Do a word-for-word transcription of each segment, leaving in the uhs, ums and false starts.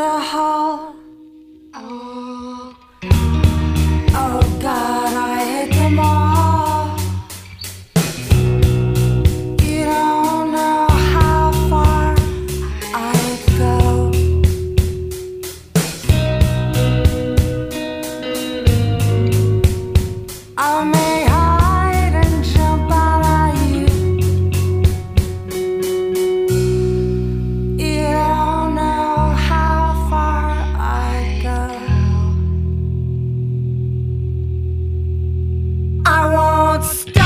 the hall. Oh, oh God, I hate them all. You don't know how far I'd go. I may hide and jump out at you. You don't know how far I'd go. I won't stop.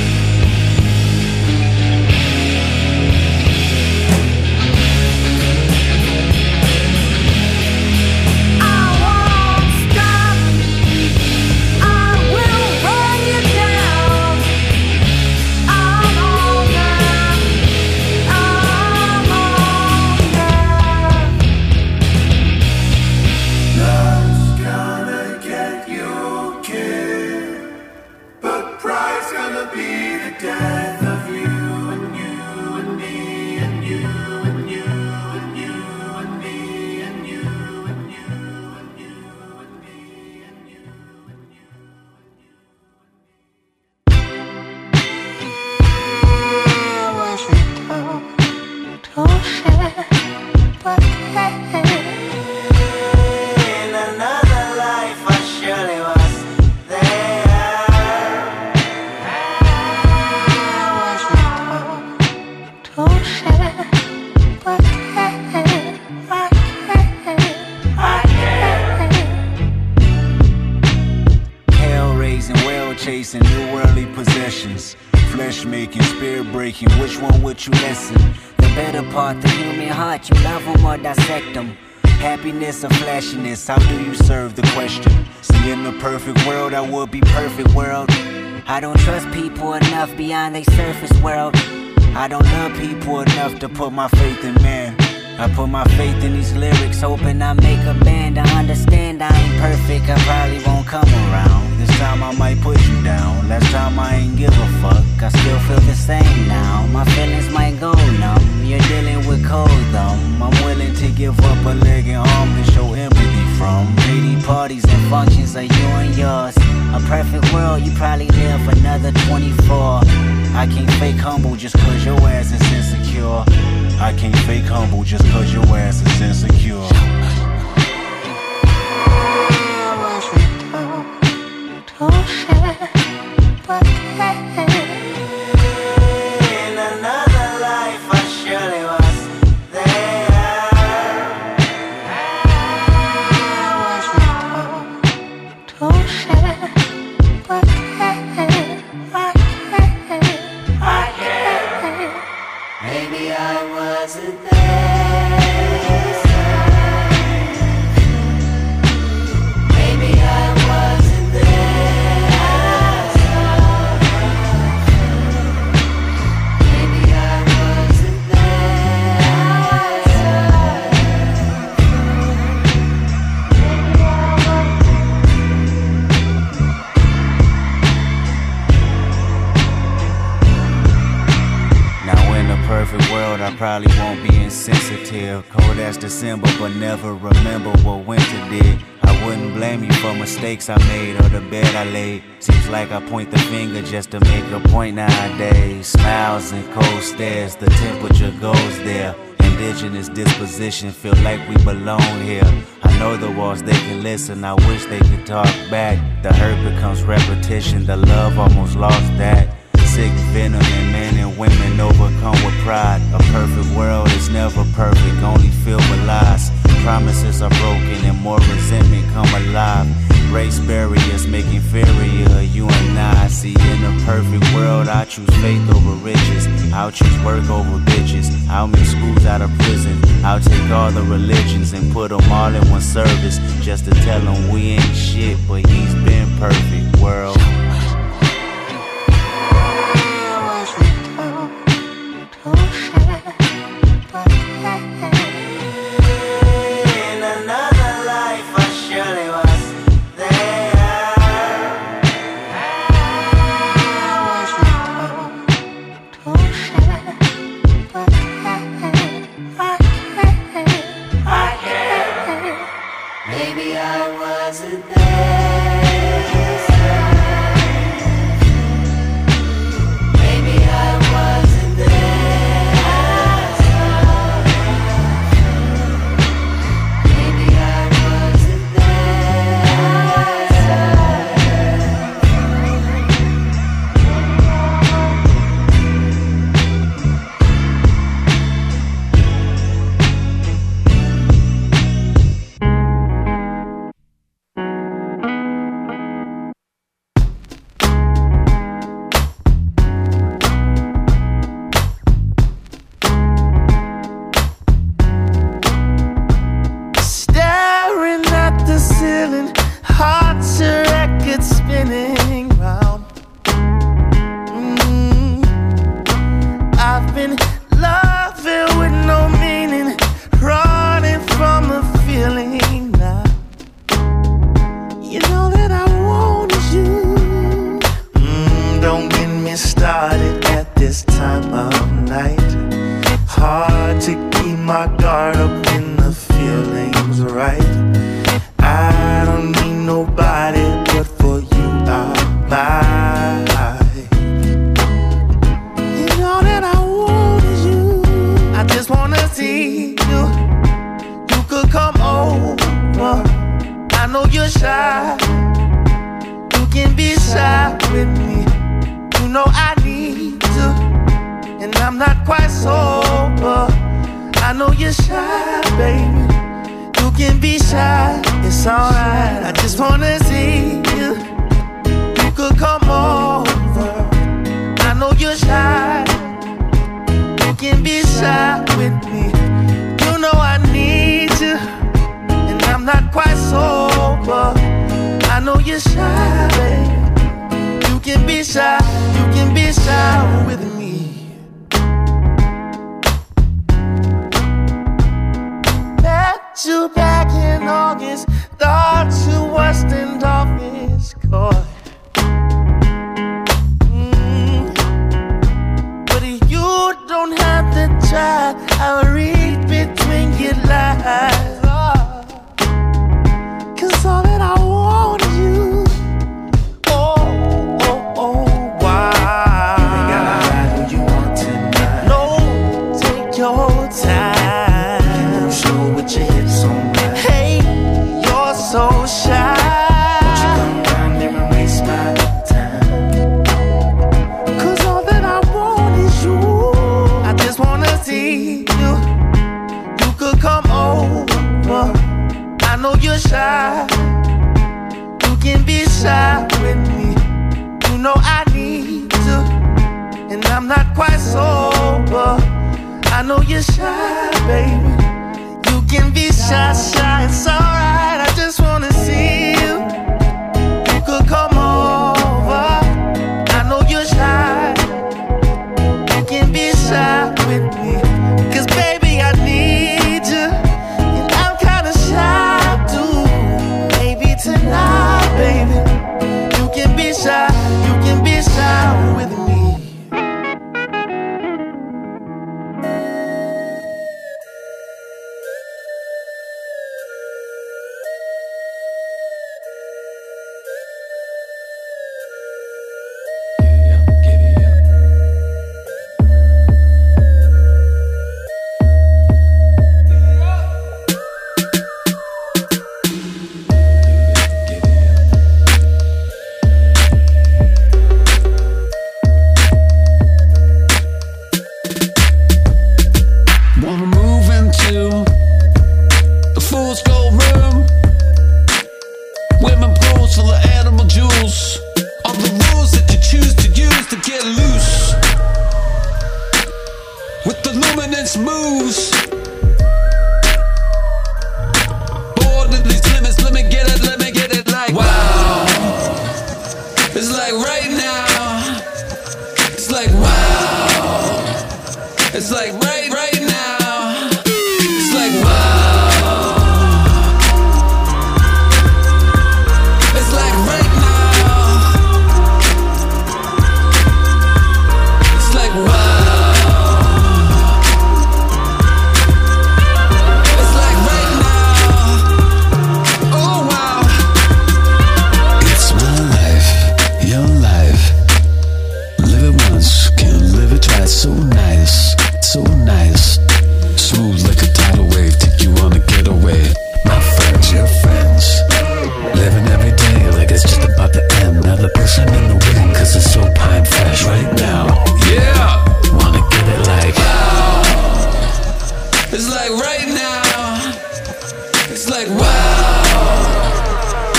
I won't stop. I will run you down. I'm on now. I'm on now. Love's gonna get you killed, but pride's gonna be the death of you and you and me and you and you and you and me and you and you and you and me and you and you. I wasn't told to share, but hey. In another life, I surely was there. I wasn't told to share, but hey, I can't, I can't. Hell raising, well chasing, new worldly possessions. Flesh making, spirit breaking, which one would you listen? The better part, the human heart, you love them or dissect them. Happiness or flashiness, how do you serve the question? See, in the perfect world, I would be perfect world. I don't trust people enough beyond their surface world. I don't love people enough to put my faith in man. I put my faith in these lyrics, Hoping I make a band, I understand I ain't perfect, I probably won't come around. this time I might put you down. Last time I ain't give a fuck, I still feel the same now, my feelings might go numb. You're dealing with cold thumb. I'm willing to give up a leg and arm to show empathy from. Lady parties and functions are you and yours. A perfect world, you probably live another twenty-four. I can't fake humble just cause your ass is insecure. I can't fake humble just cause your ass is insecure. I wasn't told to share, but hey. In another life, I surely was there. I wasn't told to share, but hey, I can't, I can't. Maybe I wasn't there. Maybe I wasn't there. Maybe I wasn't Now in a perfect world, I probably won't be insensitive. Cold as December, but never remember what winter did. I wouldn't blame you for mistakes I made or the bed I laid. Seems like I point the finger just to make a point nowadays. Smiles and cold stares, the temperature goes there. Indigenous disposition, feel like we belong here. I know the walls, they can listen, I wish they could talk back. The hurt becomes repetition, the love almost lost that. Sick venom in men and women overcome with pride. A perfect world is never perfect, only filled with lies. Promises are broken and more resentment come alive. Race barriers make inferior you and I. See, in a perfect world, I choose faith over riches. I'll choose work over bitches. I'll make schools out of prison. I'll take all the religions and put them all in one service, just to tell them we ain't shit, but he's been perfect, world. in another life. I surely was there. I can't, I can't. Maybe I wasn't there. Maybe I wasn't there. Maybe I wasn't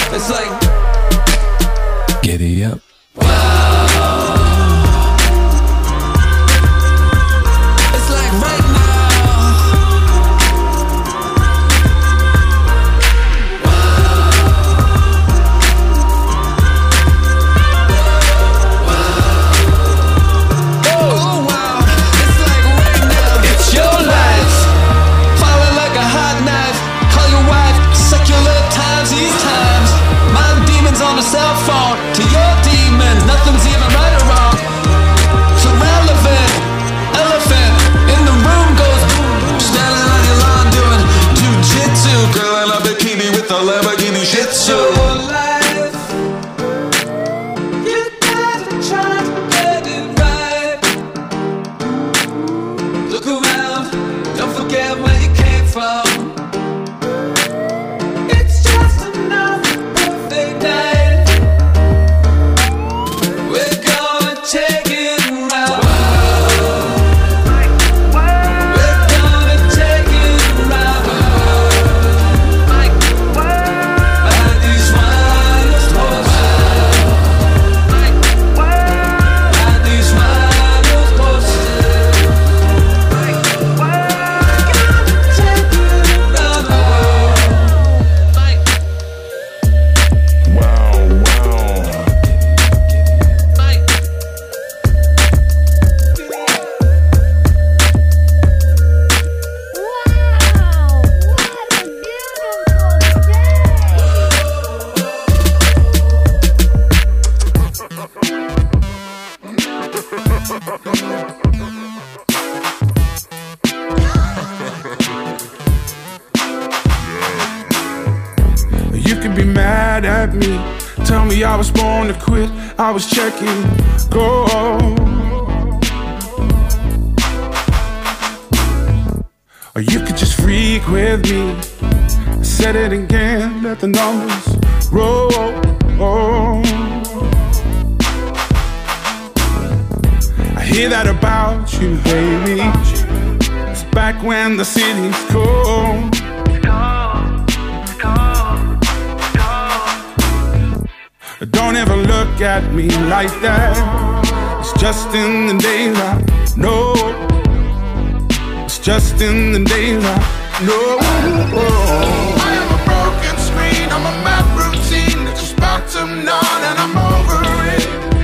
It's like Giddy up. on the cell phone to your demons. Nothing's even right or wrong. It's irrelevant. Elephant in the room goes boom. Standing on your lawn doing jujitsu. Girl in a bikini with a Lamborghini Shih Tzu. Life, you gotta try to get it right. Look around, don't forget where you came from. I was born to quit, I was checking, go. Or you could just freak with me. I said it again, let the numbers roll. I hear that about you, baby. It's back when the city's cold. Don't ever look at me like that. It's just in the daylight. No, it's just in the daylight. No, I am a broken screen. I'm a mad routine that just bottomed on, and I'm over it.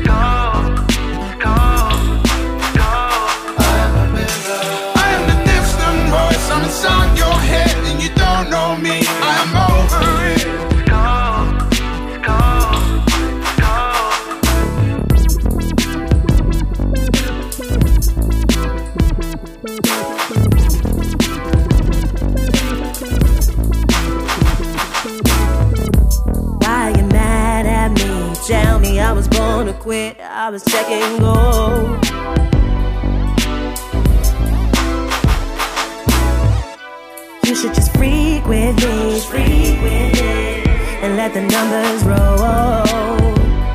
I am the distant voice. I'm inside your head, and you don't know me. I am over it. Tell me I was born to quit, I was checking gold. You should just freak with me, freak with me, and let the numbers roll.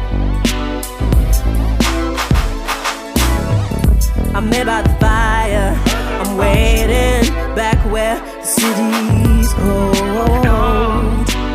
I'm made by the fire, I'm waiting back where the city's cold.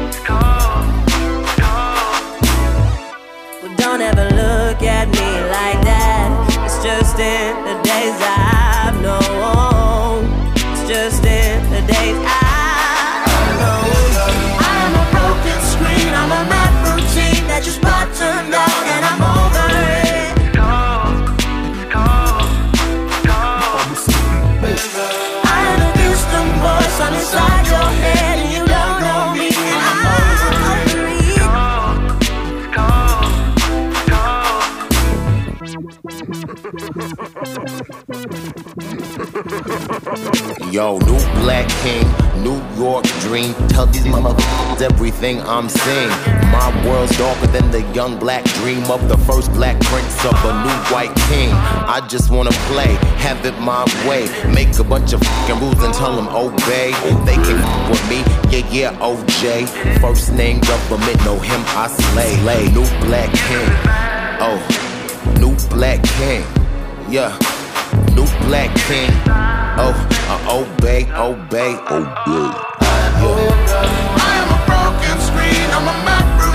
Don't ever look at me like that. It's just in the days I've known. It's just in the days I've known. I am a broken screen. I'm a mad routine that just bottomed out, and I'm over it. I am a distant voice. I'm inside your head, and you don't know me, and I'm over it. Yo, new black king, New York dream. Tell these motherfuckers everything I'm seeing. My world's darker than the young black dream of the first black prince of a new white king. I just wanna play, have it my way. Make a bunch of fucking rules and tell them obey. They can fuck with me, yeah, yeah, O J. First name government, know him, I slay. Lay, new black king, oh, new black king, yeah. New black king, oh, uh, obey, obey, obey. Yeah. I am a broken screen, I'm a mad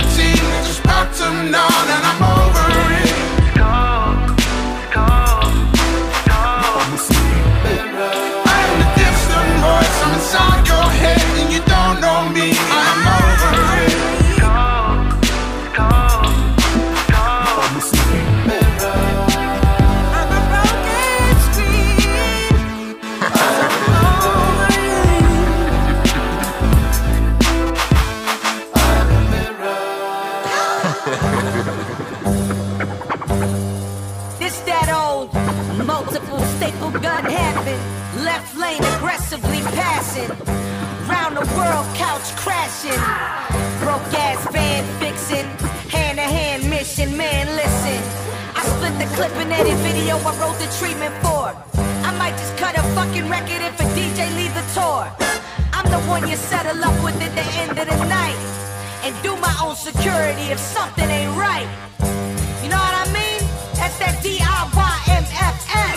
passing. Round the world, couch crashing. Broke ass band fixing. Hand to hand mission, man, listen. I split the clip and edit video I wrote the treatment for. I might just cut a fucking record if a D J leave the tour. I'm the one you settle up with at the end of the night. And do my own security if something ain't right. You know what I mean? That's that D I Y M F S.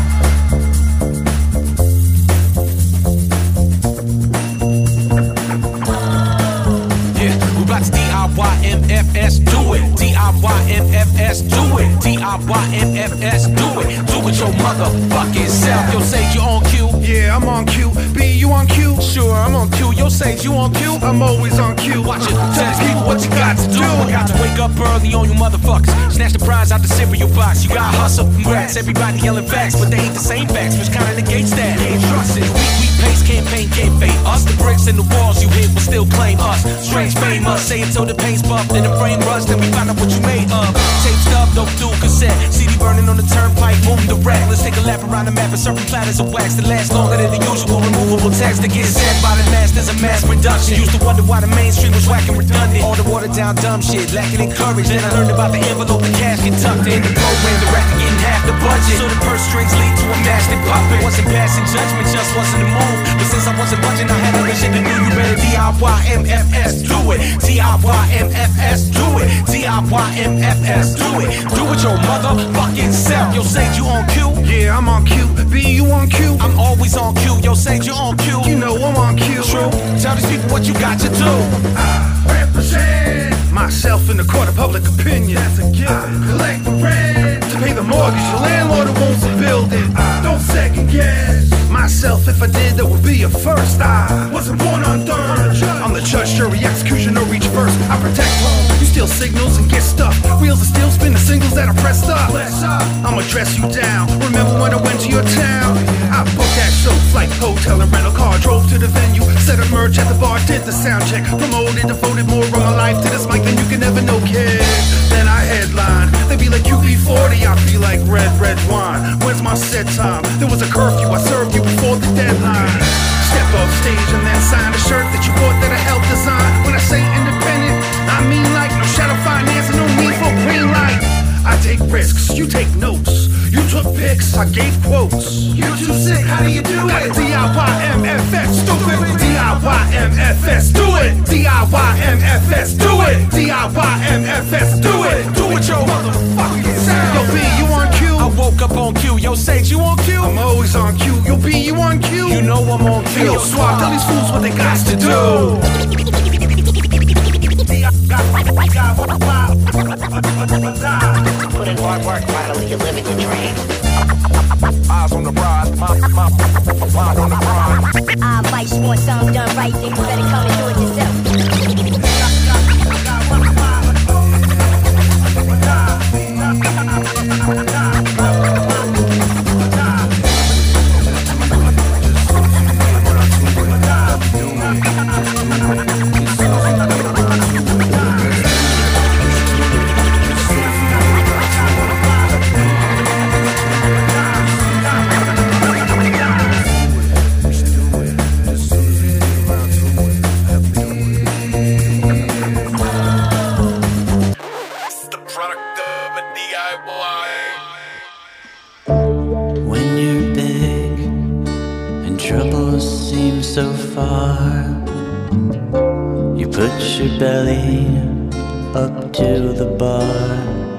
Yeah, we about to D I Y M F S, do it. D I Y M F S, do it. D I Y M F S, do it. Do it your motherfucking self. Yo, Sage, you on cue? Yeah, I'm on cue. B, you on cue? Sure, I'm on cue. Yo, Sage, you on cue? I'm always on cue. Watch it. Tell these people what you got to do. I got to wake up early on you motherfuckers. Snatch the prize out the cereal box. You got hustle, congrats. Everybody yelling facts, but they ain't the same facts, which kinda negates that. Can't trust it. We, we pace campaign, can't fade us. The bricks and the walls you hit will still claim us. Strange famous. Say it till the paint's buffed and the frame rust, then we find out what you made of. Tape stub, dope dual cassette. C D burning on the turnpike, moving the rack. Let's take a lap around the map and certain platters of wax that last longer than the usual. Removable text that gets said by the masters of mass production. Used to wonder why the mainstream was whacking redundant. All the watered down dumb shit, lacking in courage. Then I learned about the envelope and cash get tucked in the program. The rapper getting half the budget, so the purse strings lead to a master puppet. Wasn't passing judgment, just wasn't the move. But since I wasn't budging, I had other shit to do. You better D I Y M F S, do it. D I Y M F S, do it. D I Y M F S, do it. Do it your motherfucking self. Yo, Sage, you on cue? Yeah, I'm on cue. B, you on cue? I'm always on cue. Yo, Sage, you on cue? You know I'm on cue. True. Tell these people what you got to do. I represent myself in the court of public opinion. That's a gift. I collect the rent to pay the mortgage. The landlord who owns the building. I don't second guess myself. If I did, that would be a first. I wasn't born on third. I'm the judge, jury, executioner, reach first. I protect home. You steal signals and get stuff. Wheels of steel spin the singles that are pressed up. I'ma dress you down. Remember when I went to your town? I booked that show, flight, hotel, and rental car. Drove to the venue, set up merch at the bar, did the sound check. Promoted, devoted more of my life to this mic than you can ever know, kid. Then I headline. They be like U B forty, I feel like red, red wine. When's my set time? There was a curfew, I served you before the deadline. Step off stage and then sign a shirt that you bought that I helped design. When I say independent, I mean like no shadow finance and no need for green light. I take risks, you take notes. You took pics, I gave quotes. You too sick, how do you do it? D I Y M F S, stupid. D I Y M F S, do it. D I Y M F S, do it. D I Y M F S, do it. Do it your motherfucking self. Yo, B, you on cue? I woke up on cue. Yo, Sage, you on cue? I'm always on cue. Yo, B, you on cue? You know I'm on cue. Yo, Swap, tell these fools what they got to do. Put in hard work, finally you live it to dream. Eyes on the prize, my, my, mind on the prize. I advice you want something done right, then you better come and do it yourself. So far, you put your belly up to the bar.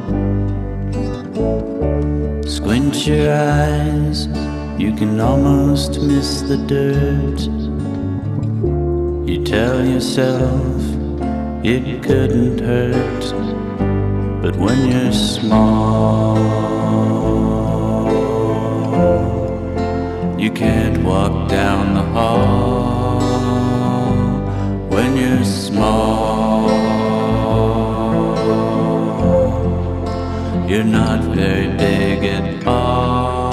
Squint your eyes, you can almost miss the dirt. You tell yourself it couldn't hurt, but when you're small, you can't walk down the hall. When you're small, you're not very big at all.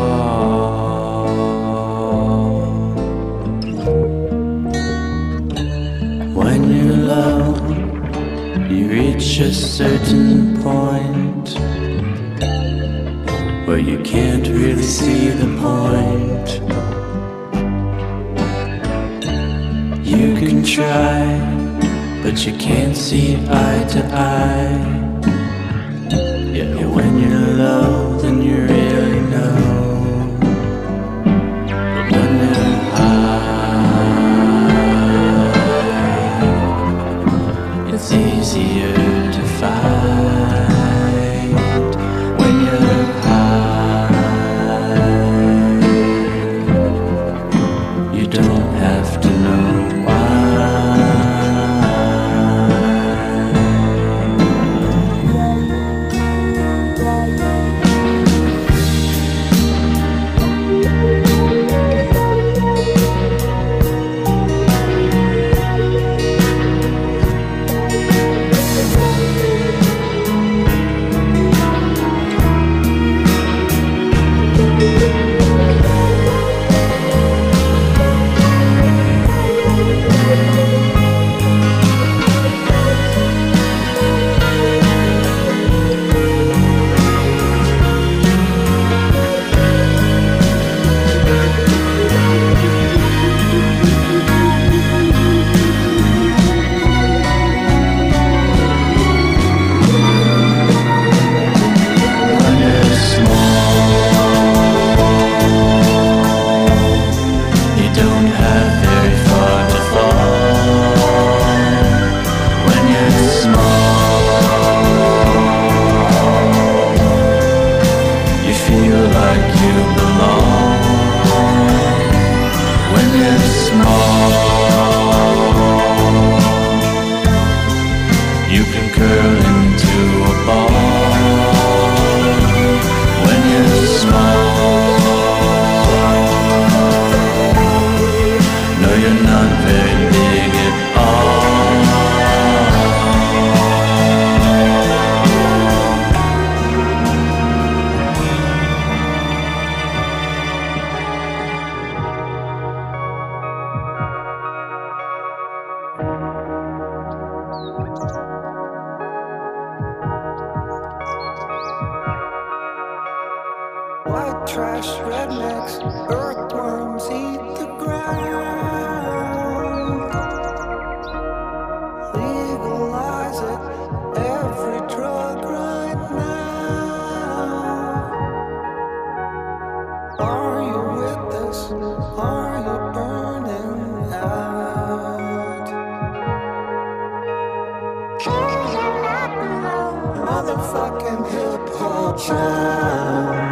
When you're low, you reach a certain point where you can't really see the point. try, but you can't see eye to eye. Yeah, when you're low, then you really know. But when you're high, it's easier to fight. When you're high, you don't have to know why. White trash, rednecks, earthworms eat the ground. Legalize it, every drug right now. Are you with this? Are you burning out? You're not alone. Motherfucking hip hop sound.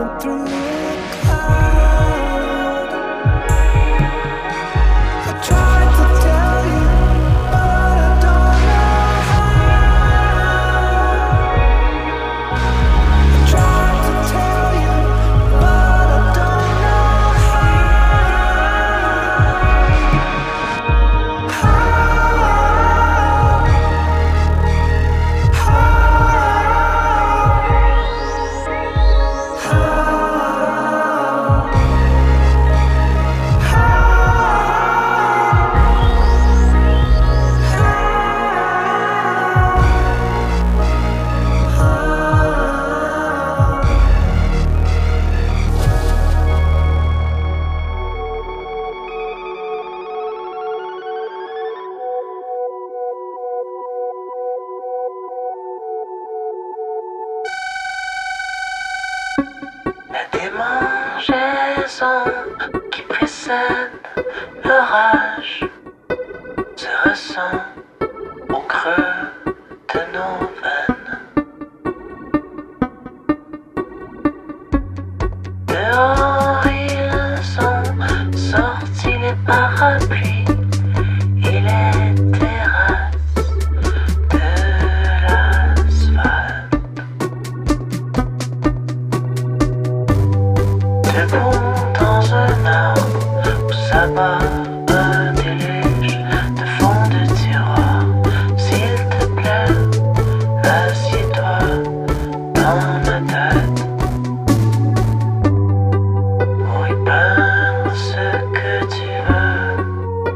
qui précède l'orage se ressent au creux de nos veines. Dehors ils sont sortis les parapluies et les terrasses de l'asphalte. Debout dans un arbre où s'abat un déluge de fond de tiroir. S'il te plaît, assieds-toi dans ma tête pour y peindre ce que tu veux.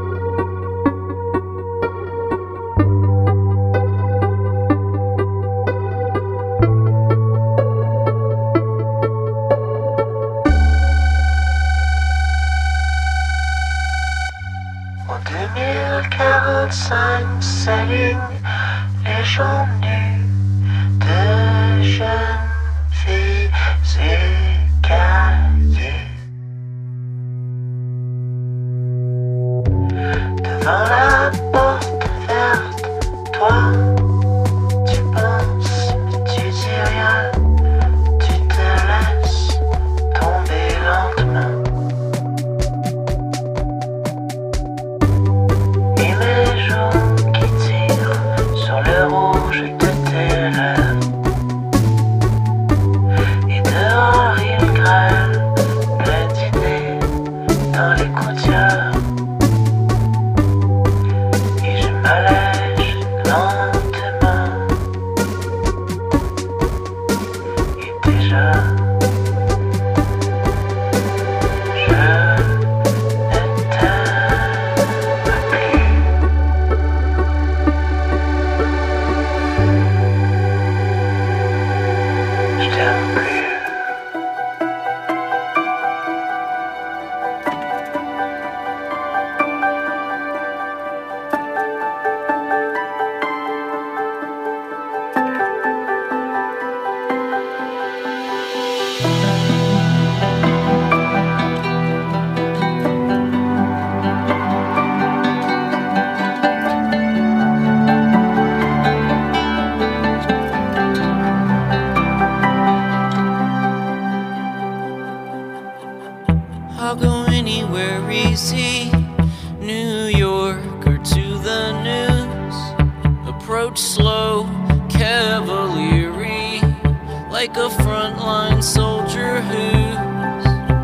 En deux mille quarante-cinq s'alignent les jambes nues de jeunes filles écaillées. Devant la porte verte, toi, tu penses, mais tu dis rien, tu te laisses tomber lentement. Et les jours qui tirent sur le rouge de tes lèvres. Et dehors il grêle, plein d'idées dans les gouttières. Et je m'allège lentement. Et déjà, je ne t'aime plus. Je t'aime plus. I'll go anywhere easy, New York or to the news. Approach slow, cavalry, like a frontline soldier who's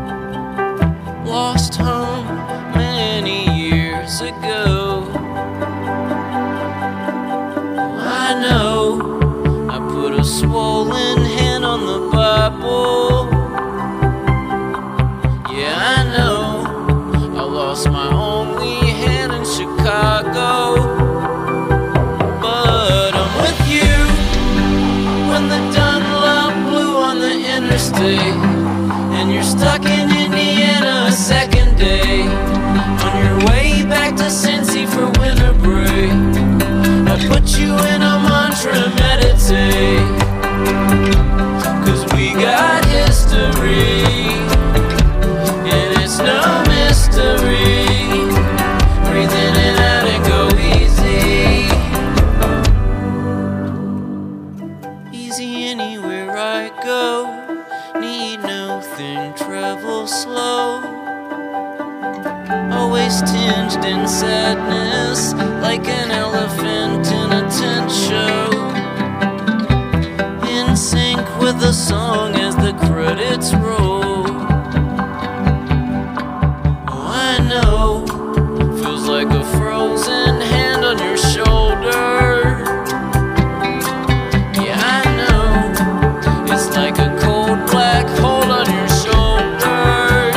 lost home many years ago. I know I put a swollen hand on the Bible. Yeah, I know I lost my only hand in Chicago. But I'm with you when the Dunlop blew on the interstate, and you're stuck in Indiana a second day, on your way back to Cincy for winter break. I put you in a mantra, meditate, 'cause we got history. It's no mystery. Breathe in and out and go easy. Easy anywhere I go. Need of the song as the credits roll. Oh, I know, feels like a frozen hand on your shoulder. Yeah, I know, it's like a cold black hole on your shoulder.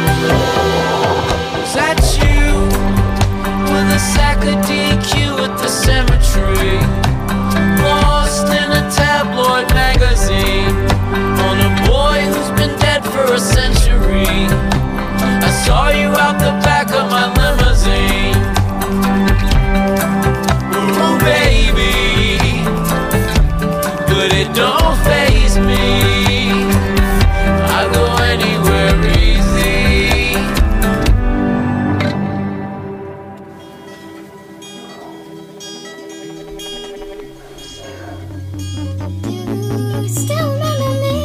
Was that you with a sack of D Q at the cemetery? Lost in a tabloid magazine on a boy who's been dead for a century. I saw you out the back of my limousine. Ooh, baby, but it don't faze me. I go anywhere easy. Still remember me.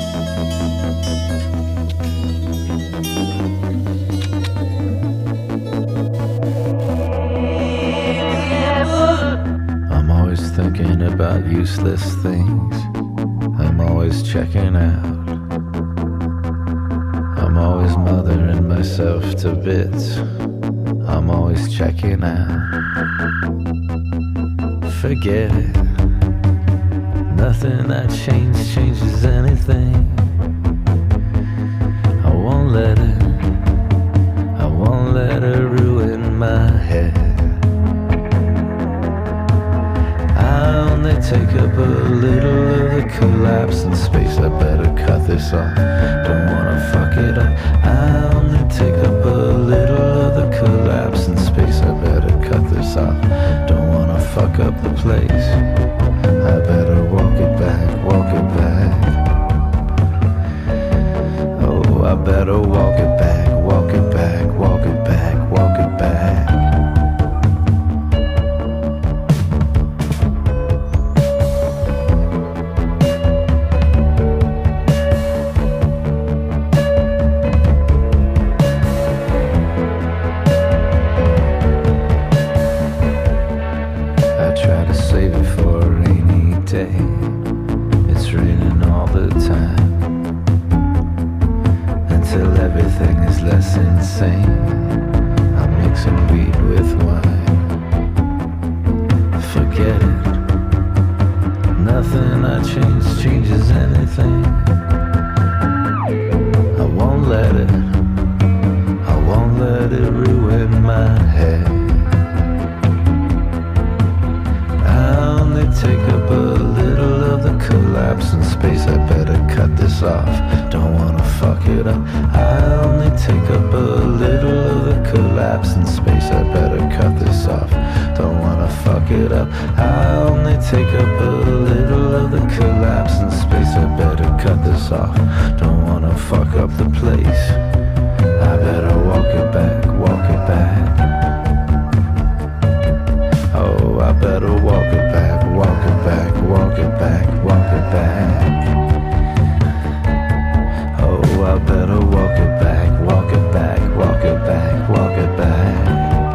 I'm always thinking about useless things. I'm always checking out. I'm always mothering myself to bits. I'm always checking out. Forget it. Nothing I change changes anything. I won't let it. I won't let it ruin my head. I only take up a little of the collapse in space. I better cut this off. Don't wanna fuck it up. I only take up a little of the collapse in space. I better cut this off. Don't wanna fuck up the place. I better walk it back, walk it back. Oh, I better walk it back, walk it back, walk it back, walk it back. I try to save it for a rainy day. It's raining all the time. Until everything is less insane, I'm mixing weed with wine. Forget it. Nothing I change changes anything. I won't let it. I won't let it ruin my head. I only take up a little of the collapse in space. I better cut this off. Don't wanna fuck it up. I only take up a little of the collapse in space. I better cut this off. Don't wanna fuck it up. I only take up a little of the collapse in space. I better cut this off. Don't wanna fuck up the place. I better walk it back, walk it back. Oh, I better walk it back, walk it back, walk it back, walk it back. Oh, I better walk it back, walk it back, walk it back, walk it back.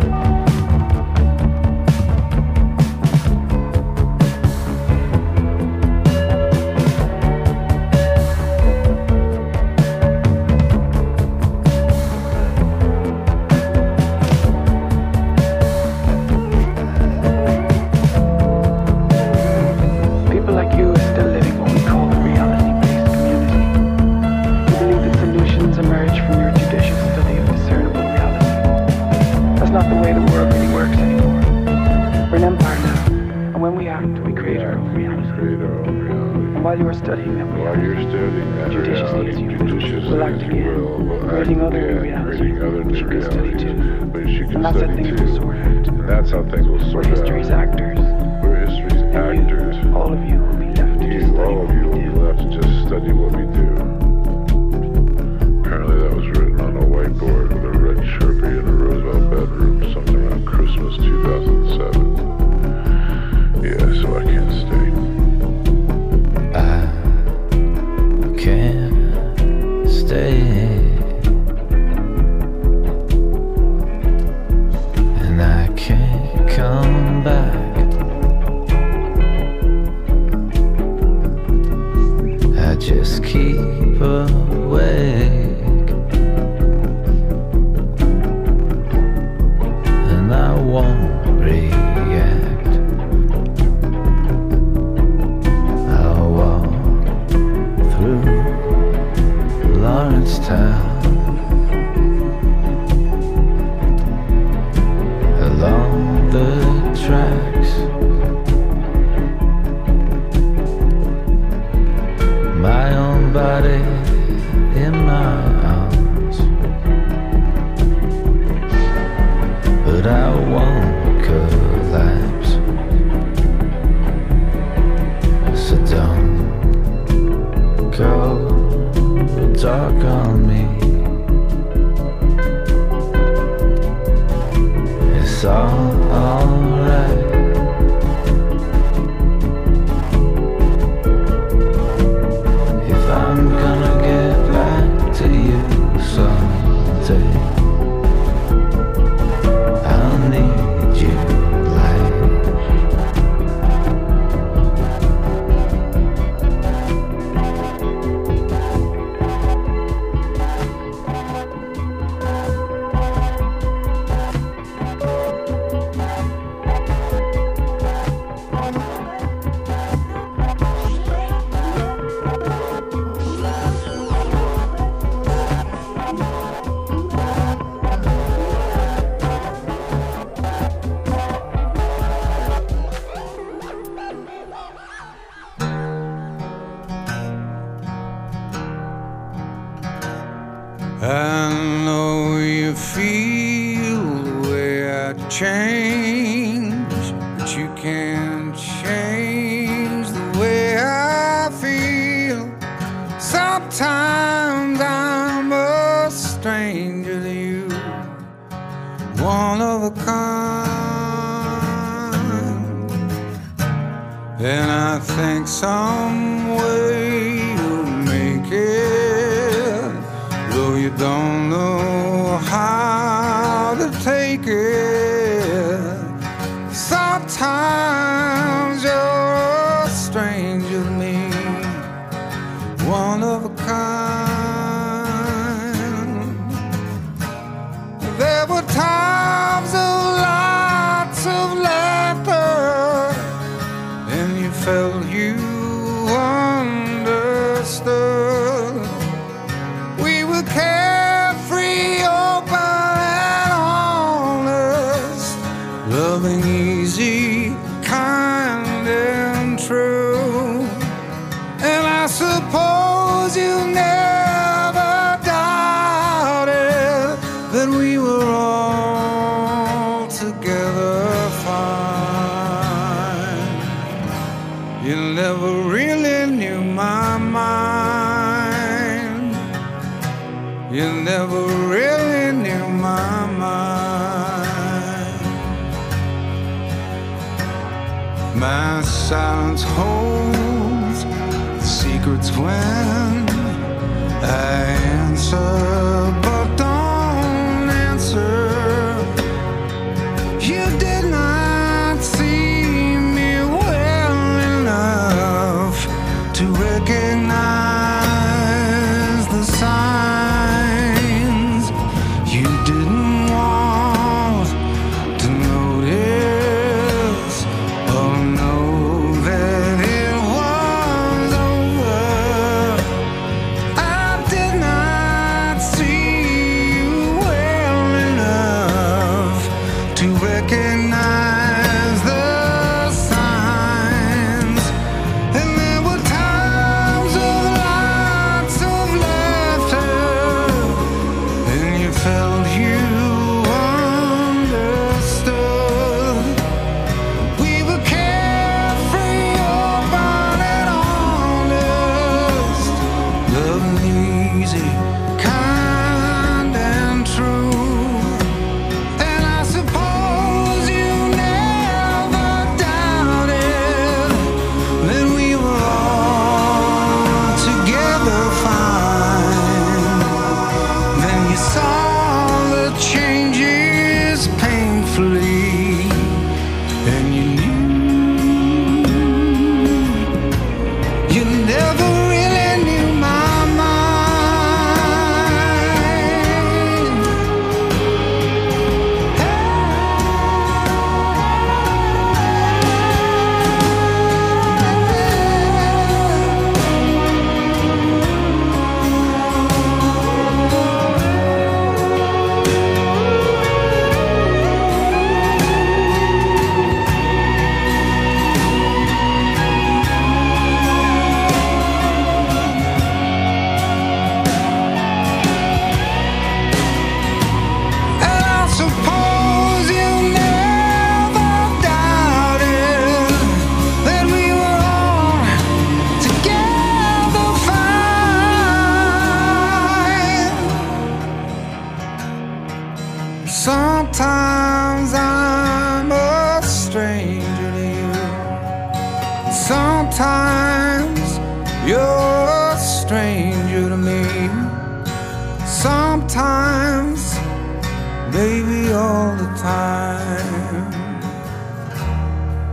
People like you are still living what we call a reality-based community. You believe that solutions emerge from your judicious study of discernible reality. That's not the way the world really works anymore. We're an empire now, and when we act, we create our own reality. And while you are studying that reality, judiciously as you will, we'll act again, creating other new realities, which you can study too. And that's how things will sort out. That's how things will sort We're out. history's actors. We're history's actors. You, all of you will be left to You, just study all of what you we will do. be left to just study what we do. Apparently that was written on a whiteboard with a red Sharpie in a Roosevelt bedroom sometime around Christmas two thousand seven. Yeah, so I can't stay. I can't stay. And I can't come back. I tracks. My own body in my arms, but I won't collapse. So don't go dark on me. It's all alright. If I'm gonna get back to you someday, I'll need you like I know you feel the way I change, but you can't change the way I feel. Sometimes I'm a stranger to you, one of a kind, and I think some way you'll make it, though you don't know how to take it. Sometimes you're a stranger to me, one of a kind. There were times of lots of laughter, and you felt you understood. We were carefree, open and honest, loving easy, kind and true. And I suppose you never doubted that we were all together fine. You never really knew my mind. You never really knew my mind. My silence holds the secrets when I answer, but don't answer. You did not see me well enough to recognize the signs. You didn't want to notice or know that it was over. I did not see you well enough to recognize the signs. And there were times of lots of laughter, and you felt you understood. We were carefree, open and honest, loving easy, kind and true. And I suppose you never doubted that we were all together fine. Then you saw the changes painfully, and you knew you never really knew my mind.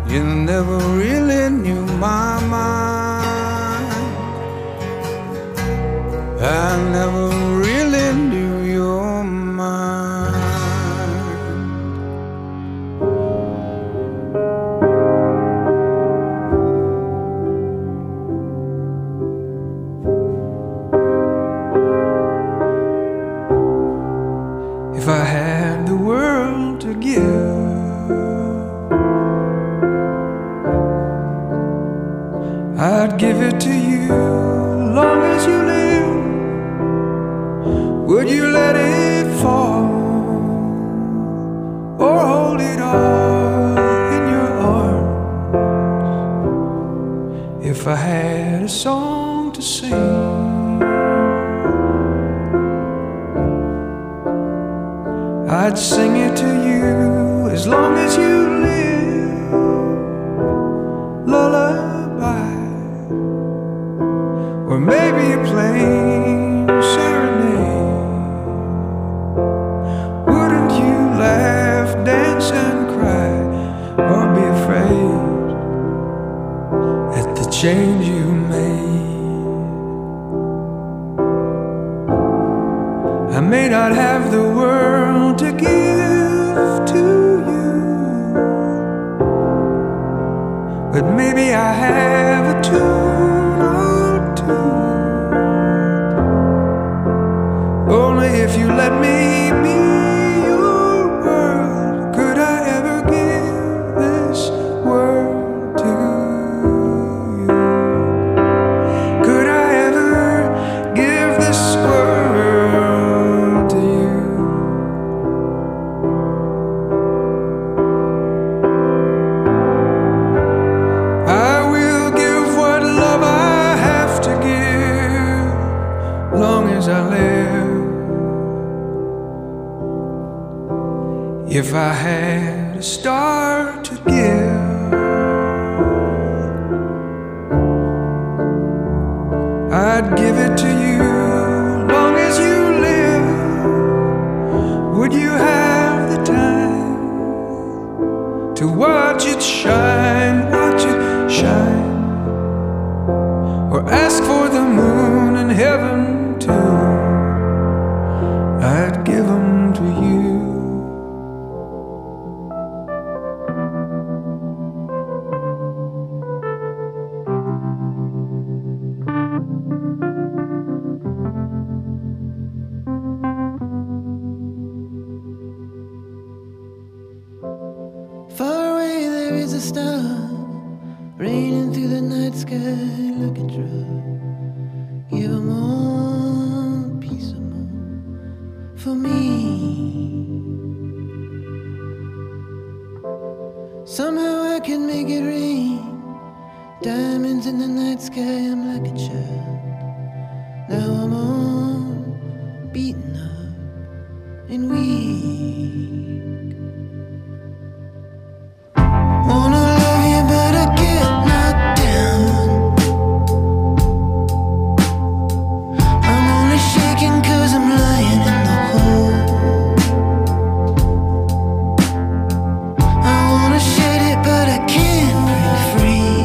You never really knew my mind. I never really knew your mind. If I had the world to give, I'd give it to you long as you live. Would you let it fall or hold it all in your arms? If I had a song to sing, I'd sing it to you as long as you live. Lullaby, or maybe a plain serenade. Wouldn't you laugh, dance and cry, or be afraid at the change you made? I may not have the world to give to you, but maybe I have a tune or two. Only if you let me be your world could I ever give this world to you. Could I ever give this world to you? I will give what love I have to give, long as I live. If I had a star to give, I'd give it to you long as you live. Would you have the time to watch it shine, watch it shine, or ask for the moon in heaven too? I'd give them to you. Far away there is a star, raining through the night sky like a drug. Give 'em all piece of more for me. Somehow I can make it rain, diamonds in the night sky. I'm like a child. Now I'm all beaten up and weak. Wanna love you, but I get knocked down. I'm only shaking 'cause I'm lying in the hole. I wanna shed it, but I can't break free.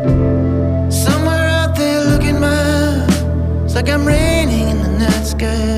Somewhere out there looking miles, like I'm raining in the night sky.